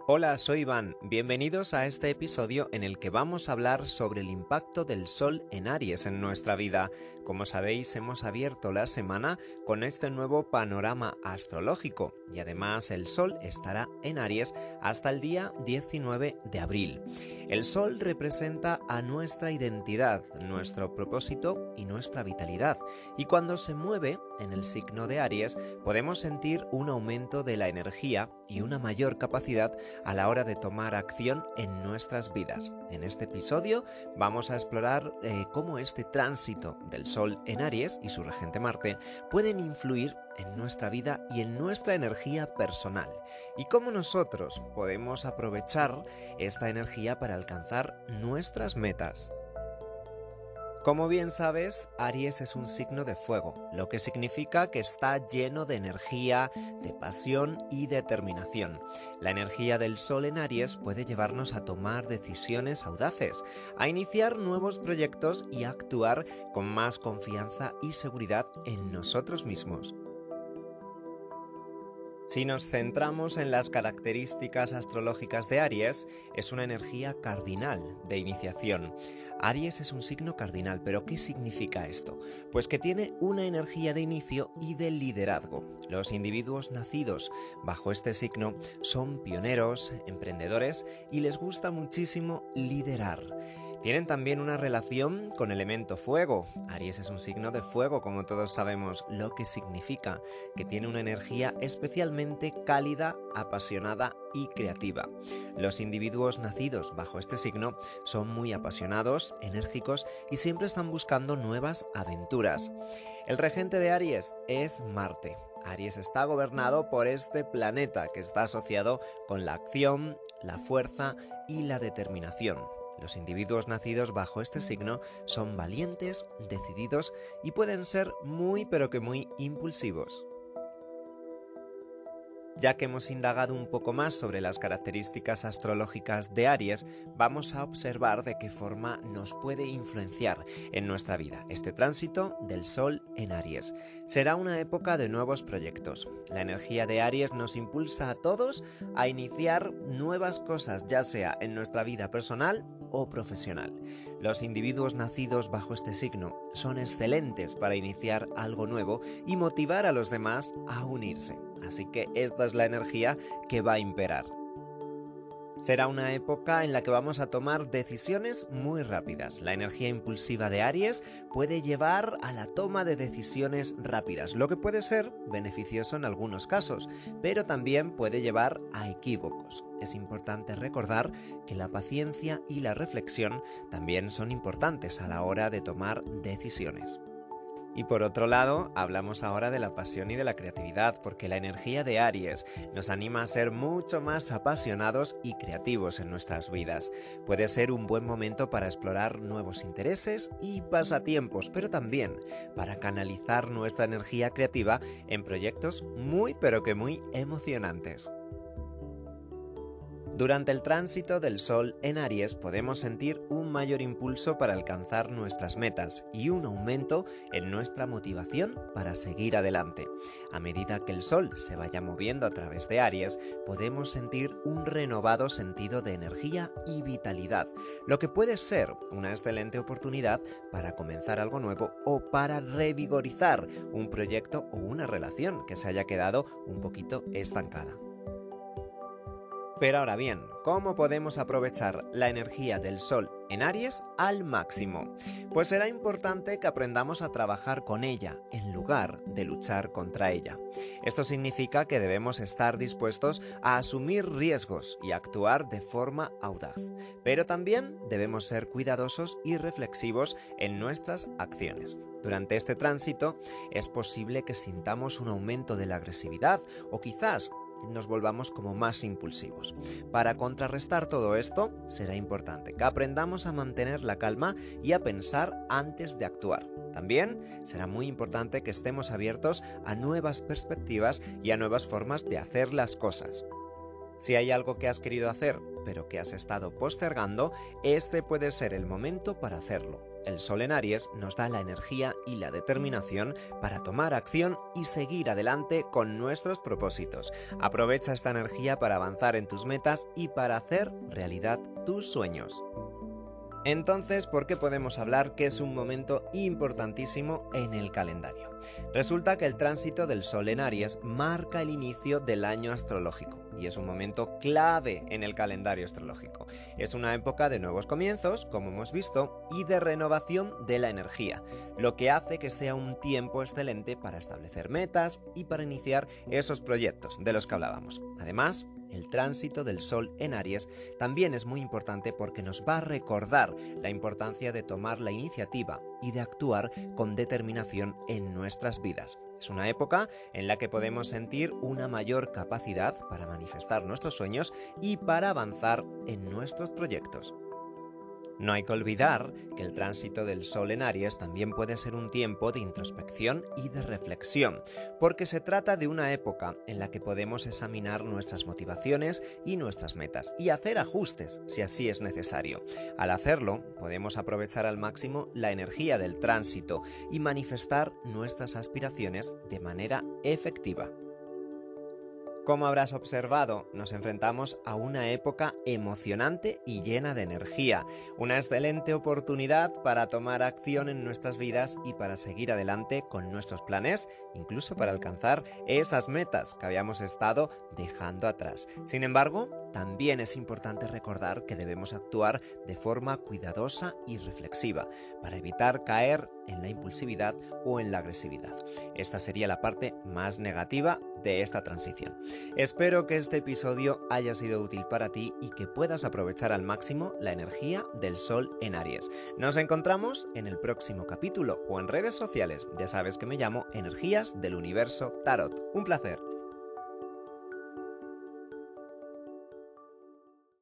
Hola, soy Iván. Bienvenidos a este episodio en el que vamos a hablar sobre el impacto del Sol en Aries en nuestra vida. Como sabéis, hemos abierto la semana con este nuevo panorama astrológico y además el Sol estará en Aries hasta el día 19 de abril. El Sol representa a nuestra identidad, nuestro propósito y nuestra vitalidad. Y cuando se mueve en el signo de Aries, podemos sentir un aumento de la energía y una mayor capacidad a la hora de tomar acción en nuestras vidas. En este episodio vamos a explorar cómo este tránsito del Sol en Aries y su regente Marte pueden influir en nuestra vida y en nuestra energía personal, y cómo nosotros podemos aprovechar esta energía para alcanzar nuestras metas. Como bien sabes, Aries es un signo de fuego, lo que significa que está lleno de energía, de pasión y determinación. La energía del Sol en Aries puede llevarnos a tomar decisiones audaces, a iniciar nuevos proyectos y a actuar con más confianza y seguridad en nosotros mismos. Si nos centramos en las características astrológicas de Aries, es una energía cardinal de iniciación. Aries es un signo cardinal, pero ¿qué significa esto? Pues que tiene una energía de inicio y de liderazgo. Los individuos nacidos bajo este signo son pioneros, emprendedores y les gusta muchísimo liderar. Tienen también una relación con elemento fuego. Aries es un signo de fuego, como todos sabemos, lo que significa que tiene una energía especialmente cálida, apasionada y creativa. Los individuos nacidos bajo este signo son muy apasionados, enérgicos y siempre están buscando nuevas aventuras. El regente de Aries es Marte. Aries está gobernado por este planeta que está asociado con la acción, la fuerza y la determinación. Los individuos nacidos bajo este signo son valientes, decididos y pueden ser muy impulsivos. Ya que hemos indagado un poco más sobre las características astrológicas de Aries, vamos a observar de qué forma nos puede influenciar en nuestra vida este tránsito del Sol en Aries. Será una época de nuevos proyectos. La energía de Aries nos impulsa a todos a iniciar nuevas cosas, ya sea en nuestra vida personal o profesional. Los individuos nacidos bajo este signo son excelentes para iniciar algo nuevo y motivar a los demás a unirse. Así que esta es la energía que va a imperar. Será una época en la que vamos a tomar decisiones muy rápidas. La energía impulsiva de Aries puede llevar a la toma de decisiones rápidas, lo que puede ser beneficioso en algunos casos, pero también puede llevar a equívocos. Es importante recordar que la paciencia y la reflexión también son importantes a la hora de tomar decisiones. Y por otro lado, hablamos ahora de la pasión y de la creatividad, porque la energía de Aries nos anima a ser mucho más apasionados y creativos en nuestras vidas. Puede ser un buen momento para explorar nuevos intereses y pasatiempos, pero también para canalizar nuestra energía creativa en proyectos muy emocionantes. Durante el tránsito del Sol en Aries podemos sentir un mayor impulso para alcanzar nuestras metas y un aumento en nuestra motivación para seguir adelante. A medida que el Sol se vaya moviendo a través de Aries, podemos sentir un renovado sentido de energía y vitalidad, lo que puede ser una excelente oportunidad para comenzar algo nuevo o para revigorizar un proyecto o una relación que se haya quedado un poquito estancada. Pero ahora bien, ¿cómo podemos aprovechar la energía del Sol en Aries al máximo? Pues será importante que aprendamos a trabajar con ella en lugar de luchar contra ella. Esto significa que debemos estar dispuestos a asumir riesgos y actuar de forma audaz. Pero también debemos ser cuidadosos y reflexivos en nuestras acciones. Durante este tránsito es posible que sintamos un aumento de la agresividad o quizás nos volvamos como más impulsivos. Para contrarrestar todo esto, será importante que aprendamos a mantener la calma y a pensar antes de actuar. También será muy importante que estemos abiertos a nuevas perspectivas y a nuevas formas de hacer las cosas. Si hay algo que has querido hacer, pero que has estado postergando, este puede ser el momento para hacerlo. el Sol en Aries nos da la energía y la determinación para tomar acción y seguir adelante con nuestros propósitos. Aprovecha esta energía para avanzar en tus metas y para hacer realidad tus sueños. Entonces, ¿por qué podemos hablar que es un momento importantísimo en el calendario? Resulta que el tránsito del Sol en Aries marca el inicio del año astrológico y es un momento clave en el calendario astrológico. Es una época de nuevos comienzos, como hemos visto, y de renovación de la energía, lo que hace que sea un tiempo excelente para establecer metas y para iniciar esos proyectos de los que hablábamos. Además, el tránsito del Sol en Aries también es muy importante porque nos va a recordar la importancia de tomar la iniciativa y de actuar con determinación en nuestras vidas. Es una época en la que podemos sentir una mayor capacidad para manifestar nuestros sueños y para avanzar en nuestros proyectos. No hay que olvidar que el tránsito del Sol en Aries también puede ser un tiempo de introspección y de reflexión, porque se trata de una época en la que podemos examinar nuestras motivaciones y nuestras metas y hacer ajustes si así es necesario. Al hacerlo, podemos aprovechar al máximo la energía del tránsito y manifestar nuestras aspiraciones de manera efectiva. Como habrás observado, nos enfrentamos a una época emocionante y llena de energía, una excelente oportunidad para tomar acción en nuestras vidas y para seguir adelante con nuestros planes, incluso para alcanzar esas metas que habíamos estado dejando atrás. Sin embargo, también es importante recordar que debemos actuar de forma cuidadosa y reflexiva para evitar caer en la impulsividad o en la agresividad. Esta sería la parte más negativa de esta transición. Espero que este episodio haya sido útil para ti y que puedas aprovechar al máximo la energía del Sol en Aries. Nos encontramos en el próximo capítulo o en redes sociales. Ya sabes que me llamo Energías del Universo Tarot. Un placer.